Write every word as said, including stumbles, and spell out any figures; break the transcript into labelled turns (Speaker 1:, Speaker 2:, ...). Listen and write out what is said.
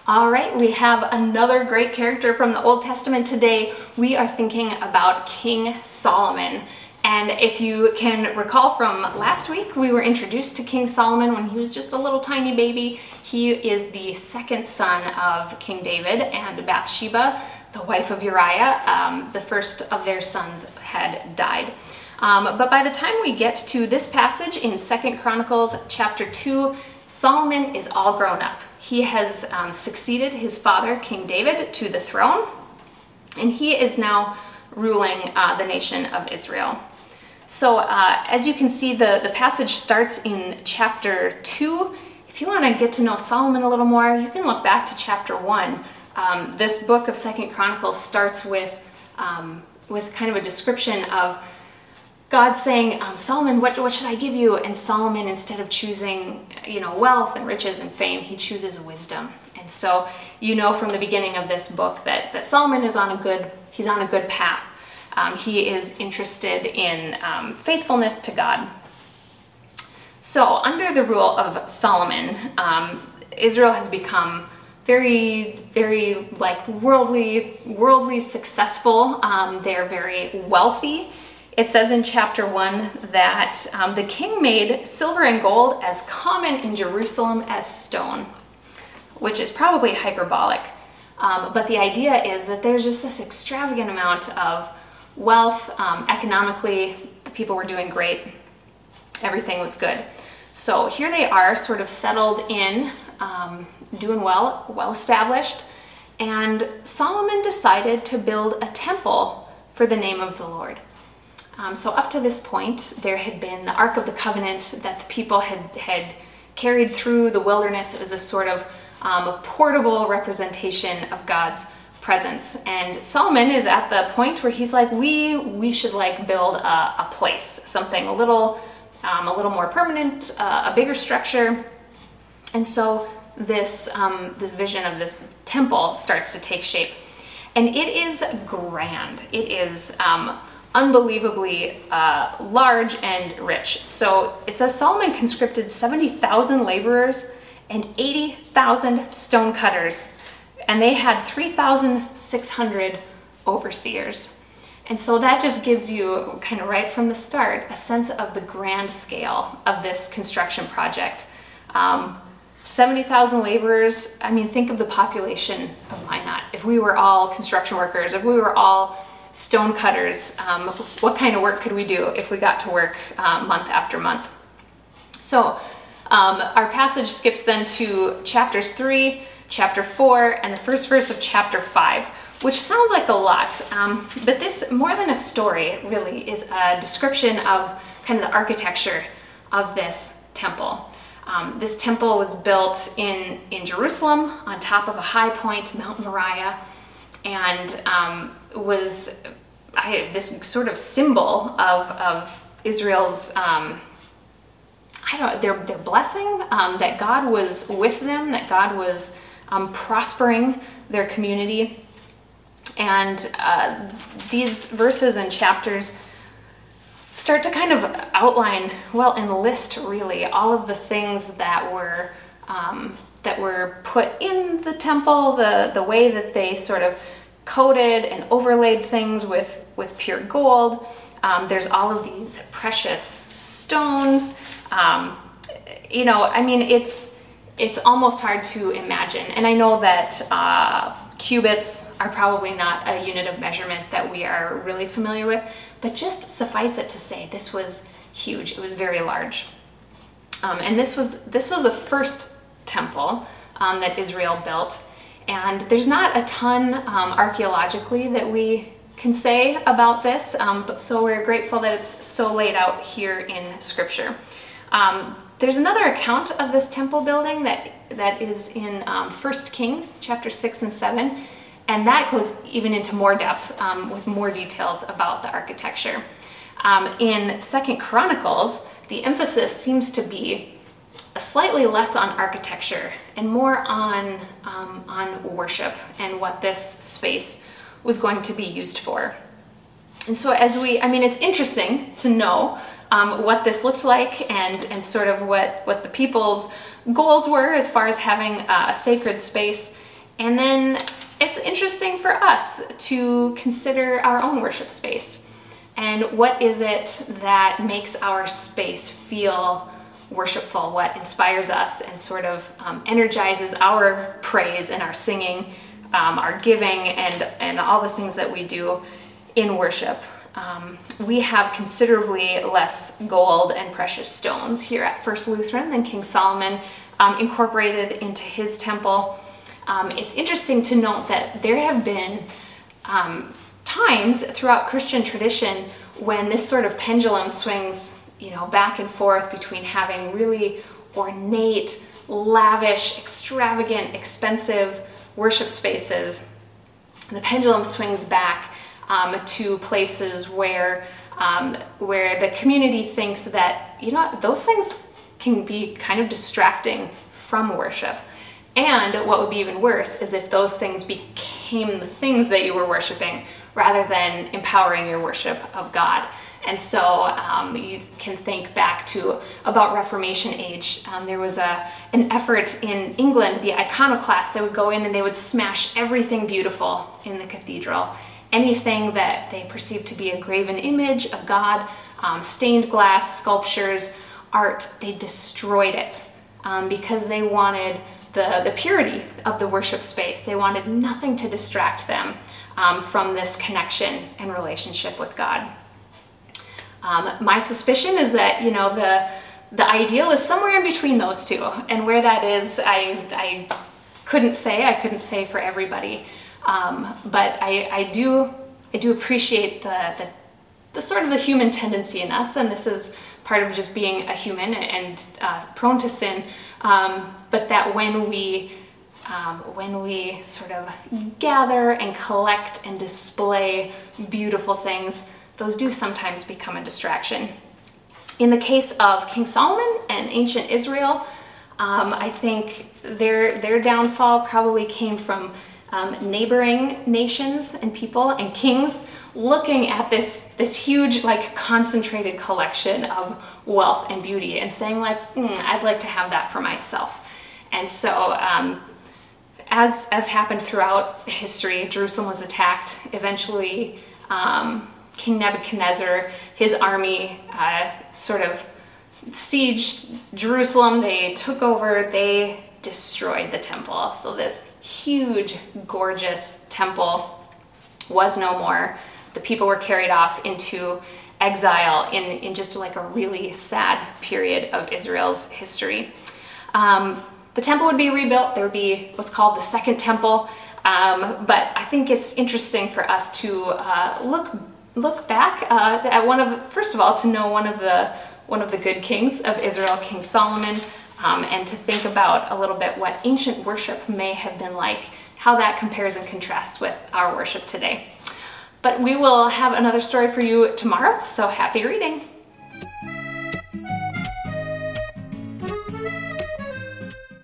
Speaker 1: All right, we have another great character from the Old Testament today. We are thinking about King Solomon. And if you can recall from last week, we were introduced to King Solomon when he was just a little tiny baby. He is the second son of King David and Bathsheba, the wife of Uriah. Um, the first of their sons had died. Um, but by the time we get to this passage in Second Chronicles chapter two, Solomon is all grown up. He has um, succeeded his father, King David, to the throne, and he is now ruling uh, the nation of Israel. So uh, as you can see, the, the passage starts in chapter two. If you want to get to know Solomon a little more, you can look back to chapter one. Um, this book of Second Chronicles starts with, um, with kind of a description of God saying, um, Solomon, what, what should I give you? And Solomon, instead of choosing, you know, wealth and riches and fame, he chooses wisdom. And so you know from the beginning of this book that, that Solomon is on a good, he's on a good path. Um, he is interested in um, faithfulness to God. So under the rule of Solomon, um, Israel has become very, very like worldly, worldly successful. Um, they're very wealthy. It says in chapter one that um, the king made silver and gold as common in Jerusalem as stone, which is probably hyperbolic. Um, but the idea is that there's just this extravagant amount of wealth. Um, economically, the people were doing great. Everything was good. So here they are, sort of settled in, um, doing well, well established. And Solomon decided to build a temple for the name of the Lord. Um, so up to this point, there had been the Ark of the Covenant that the people had, had carried through the wilderness. It was this sort of um, a portable representation of God's presence. And Solomon is at the point where he's like, we we should like build a, a place, something a little, um, a little more permanent, uh, a bigger structure. And so this, um, this vision of this temple starts to take shape. And it is grand. It is um, unbelievably uh, large and rich. So it says Solomon conscripted seventy thousand laborers and eighty thousand stonecutters, and they had three thousand six hundred overseers. And so that just gives you, kind of right from the start, a sense of the grand scale of this construction project. Um, seventy thousand laborers, I mean, think of the population of Minot. If we were all construction workers, if we were all stone cutters, um, what kind of work could we do if we got to work um, month after month? So um, our passage skips then to chapters three, chapter four, and the first verse of chapter five, which sounds like a lot, um, but this, more than a story, really is a description of kind of the architecture of this temple. Um, this temple was built in, in Jerusalem on top of a high point, Mount Moriah, and um, was I, this sort of symbol of, of Israel's, um, I don't know, their, their blessing, um, that God was with them, that God was um, prospering their community. And uh, these verses and chapters start to kind of outline, well, enlist really all of the things that were um, that were put in the temple, the, the way that they sort of coated and overlaid things with, with pure gold. Um, there's all of these precious stones. Um, you know, I mean, it's it's almost hard to imagine. And I know that uh, cubits are probably not a unit of measurement that we are really familiar with, but just suffice it to say, this was huge. It was very large. Um, and this was this was the first temple um, that Israel built. And there's not a ton um, archaeologically that we can say about this, um, but so we're grateful that it's so laid out here in Scripture. Um, there's another account of this temple building that that is in um, First Kings chapter six and seven, and that goes even into more depth um, with more details about the architecture. Um, in Second Chronicles, the emphasis seems to be slightly less on architecture and more on um, on worship and what this space was going to be used for. And so as we, I mean, it's interesting to know um, what this looked like and and sort of what what the people's goals were as far as having a sacred space And then it's interesting for us to consider our own worship space. And what is it that makes our space feel worshipful? What inspires us and sort of um, energizes our praise and our singing, um, our giving, and, and all the things that we do in worship? Um, we have considerably less gold and precious stones here at First Lutheran than King Solomon um, incorporated into his temple. Um, it's interesting to note that there have been um, times throughout Christian tradition when this sort of pendulum swings, you know, back and forth between having really ornate, lavish, extravagant, expensive worship spaces. The pendulum swings back um, to places where um, where the community thinks that, you know, those things can be kind of distracting from worship. And what would be even worse is if those things became the things that you were worshiping rather than empowering your worship of God. And so um, you can think back to about Reformation age. Um, there was a an effort in England, the iconoclasts, they would go in and they would smash everything beautiful in the cathedral. Anything that they perceived to be a graven image of God, um, stained glass, sculptures, art, they destroyed it um, because they wanted the, the purity of the worship space. They wanted nothing to distract them um, from this connection and relationship with God. Um, my suspicion is that, you know, the the ideal is somewhere in between those two, and where that is, I, I couldn't say. I couldn't say for everybody, um, but I, I do I do appreciate the, the the sort of the human tendency in us, and this is part of just being a human and uh, prone to sin. Um, but that when we um, when we sort of gather and collect and display beautiful things, those do sometimes become a distraction. In the case of King Solomon and ancient Israel, um, I think their their downfall probably came from um, neighboring nations and people and kings looking at this this huge, like, concentrated collection of wealth and beauty and saying, like, mm, I'd like to have that for myself. And so, um, as as happened throughout history, Jerusalem was attacked. Eventually, um, King Nebuchadnezzar, his army uh, sort of sieged Jerusalem. They took over, they destroyed the temple. So this huge, gorgeous temple was no more. The people were carried off into exile in, in just like a really sad period of Israel's history. Um, the temple would be rebuilt. There would be what's called the Second Temple. Um, but I think it's interesting for us to uh, look look back uh, at one of, first of all, to know one of the one of the good kings of Israel, King Solomon, um, and to think about a little bit what ancient worship may have been like, how that compares and contrasts with our worship today. But we will have another story for you tomorrow, so happy reading.